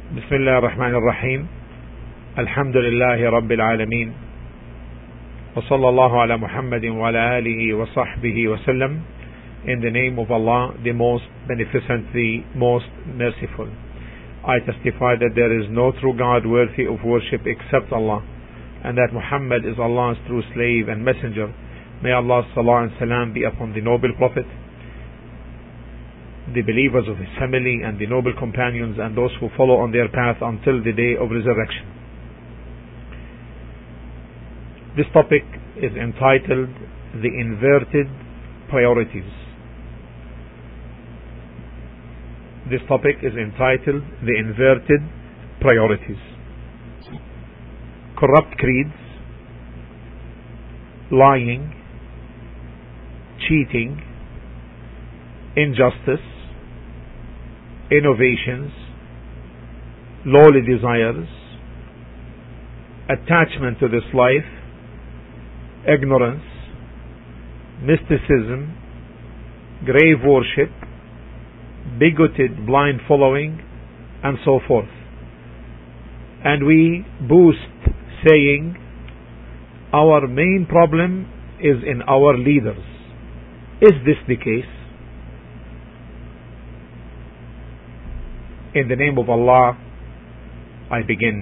بسم الله الرحمن الرحيم. الحمد لله رب العالمين، وصلى الله على محمد وعلى آله وصحبه وسلم. In the name of Allah, the most beneficent, the most merciful. I testify that there is no true God worthy of worship except Allah, and that Muhammad is Allah's true slave and messenger. May Allah's salah and salam be upon the noble Prophet, the believers of his family, and the noble companions, and those who follow on their path until the day of resurrection. This topic is entitled The Inverted Priorities. This topic is entitled The Inverted Priorities. Corrupt creeds, lying, cheating, injustice, innovations, lowly desires, attachment to this life, ignorance, mysticism, grave worship, bigoted blind following, and so forth. And we boast, saying, our main problem is in our leaders. Is this the case? In the name of Allah, I begin.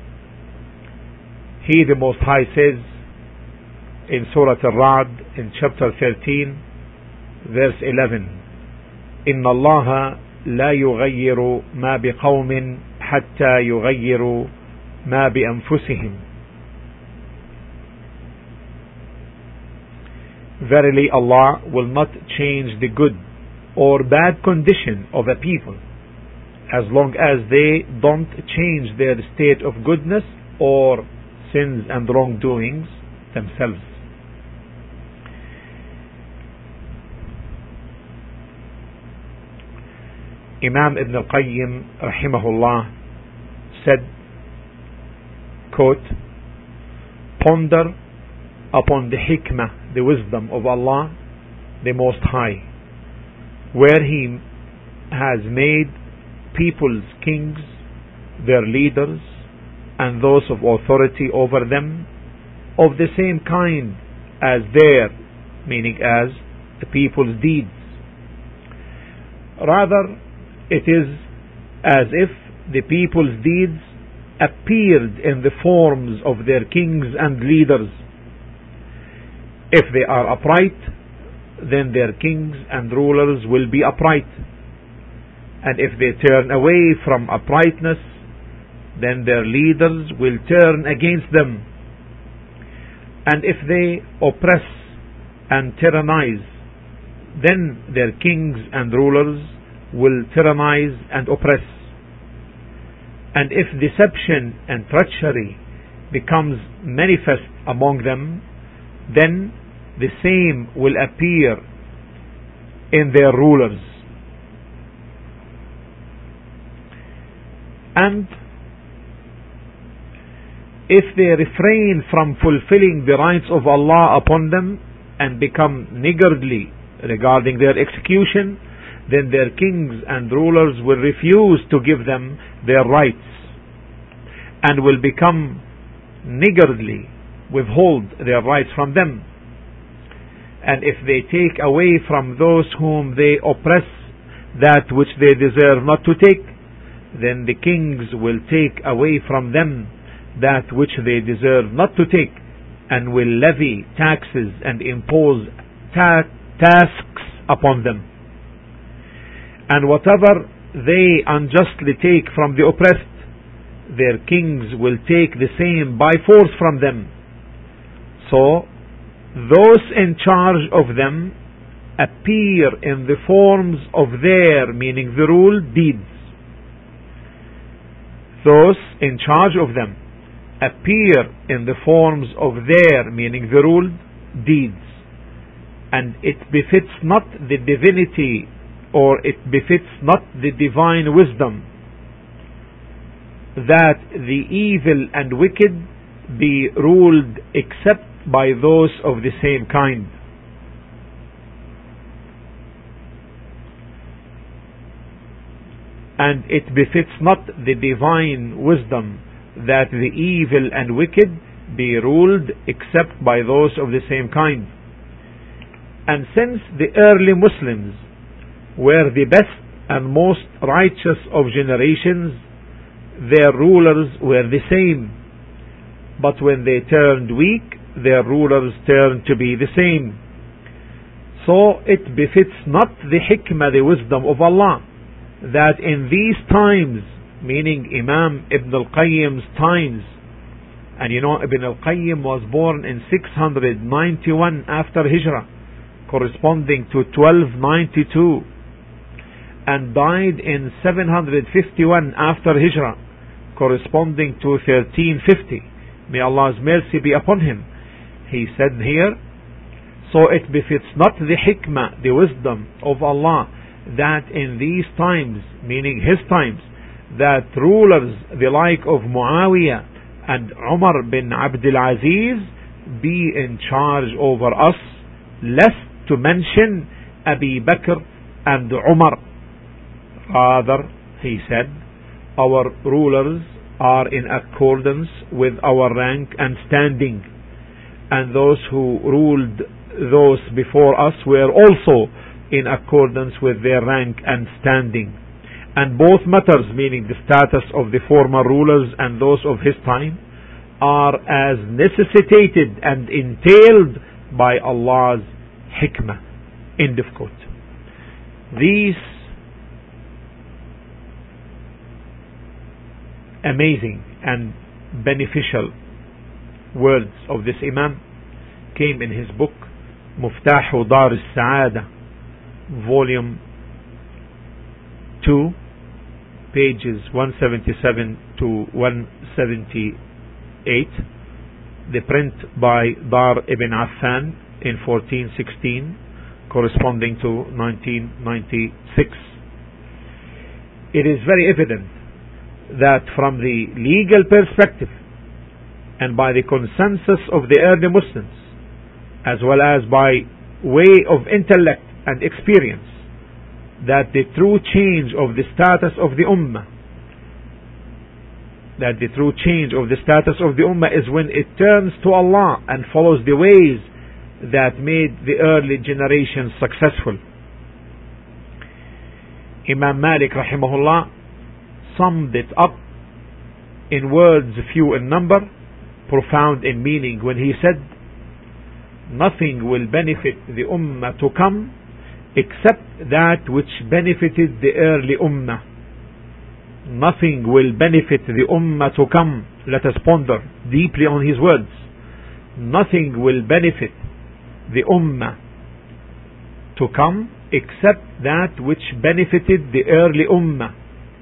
He, the Most High, says in Surah Al-Ra'd, in chapter 13, verse 11, إن الله لا يغير ما بقوم حتى يغيروا ما بأنفسهم. Verily, Allah will not change the good or bad condition of a people as long as they don't change their state of goodness or sins and wrongdoings themselves. Imam Ibn al-Qayyim rahimahullah said, quote, ponder upon the hikmah, the wisdom of Allah, the Most High, where He has made people's kings, their leaders, and those of authority over them of the same kind as their, meaning as the people's deeds. Rather, it is as if the people's deeds appeared in the forms of their kings and leaders. If they are upright, then their kings and rulers will be upright. And if they turn away from uprightness, then their leaders will turn against them. And if they oppress and tyrannize, then their kings and rulers will tyrannize and oppress. And if deception and treachery becomes manifest among them, then the same will appear in their rulers. And if they refrain from fulfilling the rights of Allah upon them and become niggardly regarding their execution, then their kings and rulers will refuse to give them their rights and will become niggardly, withhold their rights from them. And if they take away from those whom they oppress that which they deserve not to take, then the kings will take away from them that which they deserve not to take, and will levy taxes and impose tasks upon them. And whatever they unjustly take from the oppressed, their kings will take the same by force from them. So those in charge of them appear in the forms of their, meaning the rule, deeds. Those in charge of them appear in the forms of their, meaning the ruled, deeds. And it befits not the divinity, or it befits not the divine wisdom, that the evil and wicked be ruled except by those of the same kind. and it befits not the divine wisdom that the evil and wicked be ruled except by those of the same kind. And since the early Muslims were the best and most righteous of generations, their rulers were the same. But when they turned weak, their rulers turned to be the same. So it befits not the hikmah, the wisdom of Allah, that in these times, meaning Imam Ibn al-Qayyim's times, and you know Ibn al-Qayyim was born in 691 after Hijrah, corresponding to 1292, and died in 751 after Hijrah, corresponding to 1350. May Allah's mercy be upon him. He said here, so it befits not the hikmah, the wisdom of Allah, that in these times, meaning his times, that rulers the like of Muawiyah and Umar bin Abdul Aziz be in charge over us, lest to mention Abi Bakr and Umar. Rather, he said, our rulers are in accordance with our rank and standing, and those who ruled those before us were also in accordance with their rank and standing. And both matters, meaning the status of the former rulers and those of his time, are as necessitated and entailed by Allah's hikmah. End of quote. These amazing and beneficial words of this Imam came in his book Muftahu Dar al-Sa'ada, volume 2, pages 177 to 178, the print by Dar ibn Affan in 1416, corresponding to 1996. It is very evident that from the legal perspective and by the consensus of the early Muslims, as well as by way of intellect and experience, that the true change of the status of the Ummah, is when it turns to Allah and follows the ways that made the early generations successful. Imam Malik rahimahullah summed it up in words few in number, profound in meaning, when he said, nothing will benefit the Ummah to come except that which benefited the early Ummah. Nothing will benefit the Ummah to come. Let us ponder deeply on his words. Nothing will benefit the Ummah to come except that which benefited the early Ummah.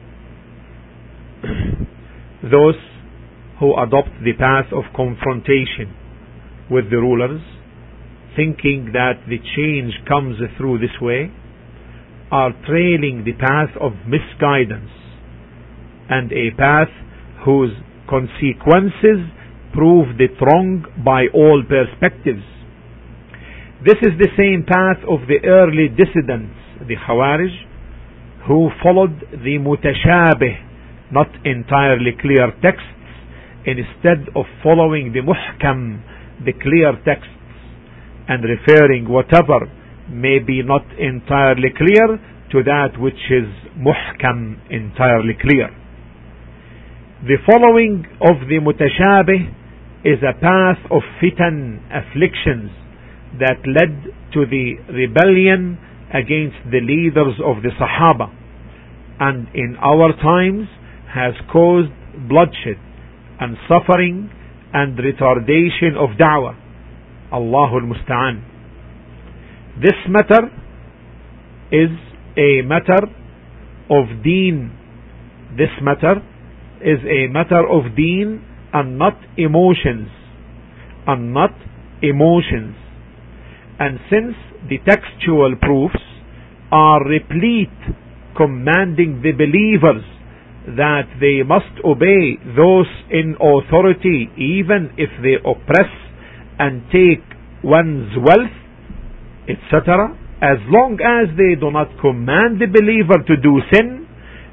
Those who adopt the path of confrontation with the rulers, thinking that the change comes through this way, are trailing the path of misguidance, and a path whose consequences proved it wrong by all perspectives. This is the same path of the early dissidents, the Khawarij, who followed the mutashabih, not entirely clear texts, instead of following the muhkam, the clear texts, and referring whatever may be not entirely clear to that which is muhkam, entirely clear. The following of the mutashabih is a path of fitan, afflictions, that led to the rebellion against the leaders of the Sahaba, and in our times has caused bloodshed and suffering and retardation of da'wah. Allahul Musta'an. This matter is a matter of deen. This matter is a matter of deen and not emotions. And not emotions. And since the textual proofs are replete, commanding the believers that they must obey those in authority even if they oppress and take one's wealth, etc., as long as they do not command the believer to do sin,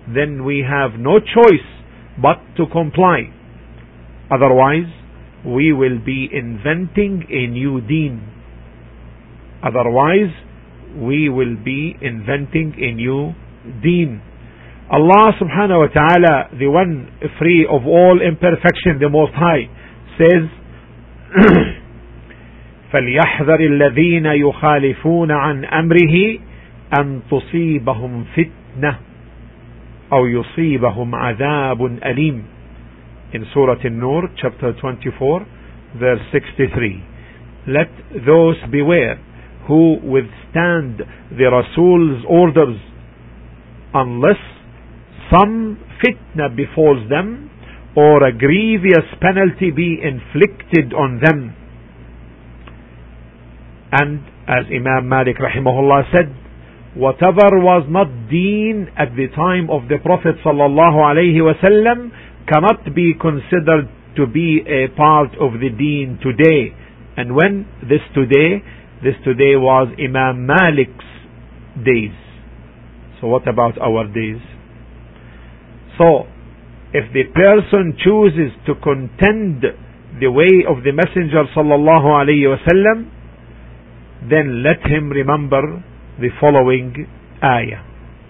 then we have no choice but to comply. Otherwise, we will be inventing a new deen. Otherwise, we will be inventing a new deen. Allah subhanahu wa ta'ala, the one free of all imperfection, the Most High, says, فَلْيَحْذَرِ الَّذِينَ يُخَالِفُونَ عَنْ أَمْرِهِ أَن تُصِيبَهُمْ فِتْنَةٌ أَوْ يُصِيبَهُمْ عَذَابٌ أَلِيمٌ. In Surah An-Nur, chapter 24, verse 63. Let those beware who withstand the Rasul's orders, unless some fitna befalls them or a grievous penalty be inflicted on them. And as Imam Malik rahimahullah said, whatever was not deen at the time of the Prophet sallallahu alaihi wasallam cannot be considered to be a part of the deen today. And when this today was Imam Malik's days. So what about our days? So if the person chooses to contend the way of the Messenger sallallahu alaihi wasallam, then let him remember the following ayah.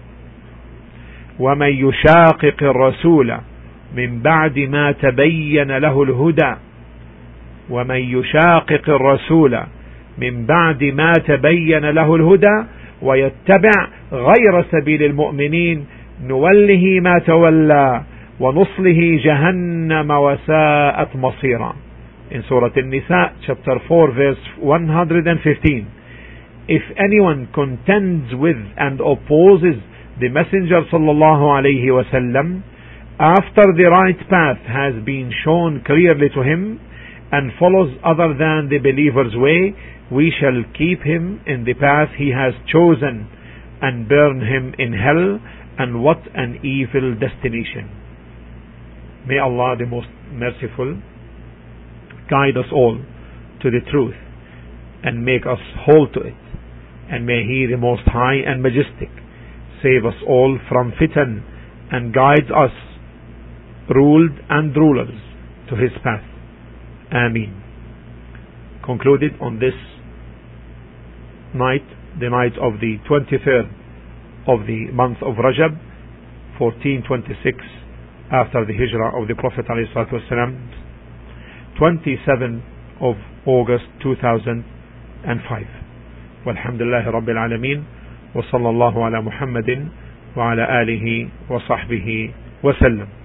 وَمَن يُشَاقِقِ الرَّسُولَ مِن بَعْدِ مَا تَبَيَّنَ لَهُ الْهُدَى وَمَن يُشَاقِقِ الرَّسُولَ مِن بَعْدِ مَا تَبَيَّنَ لَهُ الْهُدَى وَيَتَّبِعْ غَيْرَ سَبِيلِ الْمُؤْمِنِينَ نُوَلِّهِ مَا تَوَلَّى وَنُصْلِهِ جَهَنَّمَ وَسَاءَتْ مَصِيرًا. In Surah An-Nisa, chapter 4, verse 115. If anyone contends with and opposes the Messenger sallallahu alaihi wasallam after the right path has been shown clearly to him, and follows other than the believer's way, we shall keep him in the path he has chosen and burn him in hell, and what an evil destination. May Allah the most merciful guide us all to the truth and make us hold to it, and may He the Most High and Majestic save us all from fitan and guide us, ruled and rulers, to His path. Ameen. Concluded on this night, the night of the 23rd of the month of Rajab, 1426 after the Hijrah of the Prophet ﷺ, 27 of August 2005. Walhamdulillahi Rabbil Alameen, wa sallallahu ala Muhammadin wa ala alihi wa sahbihi wa sallam.